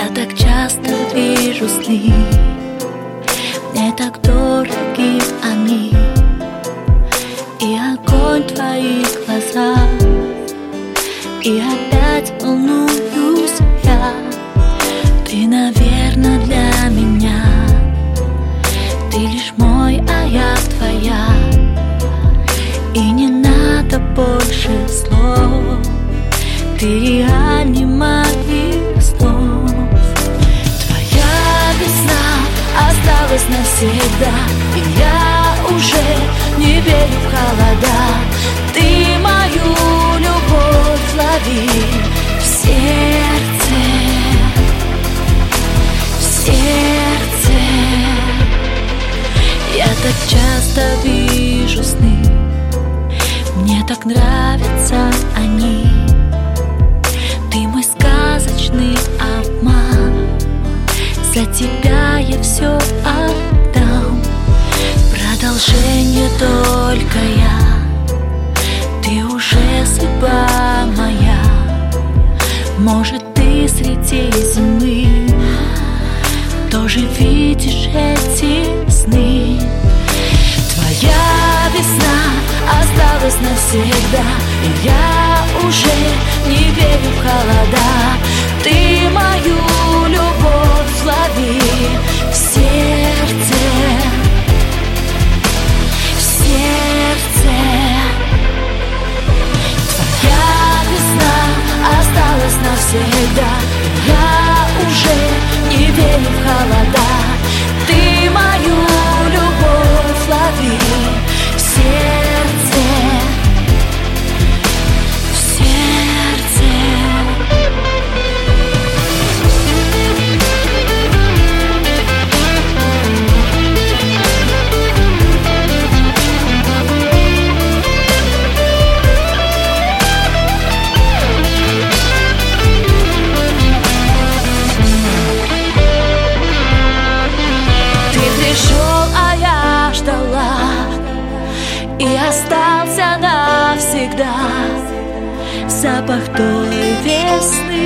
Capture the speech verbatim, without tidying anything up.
Я так часто вижу сны, мне так дороги они, и огонь в твоих глазах, и опять волнуюсь я. Ты, наверное, для меня, ты лишь мой, а я твоя, и не надо больше слов, ты реальней моих снов. Твоя весна осталась навсегда, и я уже не верю в холода. Ты мою любовь лови в сердце, в сердце. Я так часто вижу сны, мне так нравятся они. Ты мой сказочный обман, за тебя я все отдам. Продолжение только я, ты уже судьба моя. Может, ты среди зимы тоже видишь эти сны. Твоя весна осталась навсегда, и я уже не верю в холода. Ты мою любовь лови в сердце, в сердце. Твоя весна осталась навсегда, и я уже не верю в холода. Ты мою любовь лови в сердце, в сердце. Ты пришел, а я ждала, и остался навсегда запах той весны.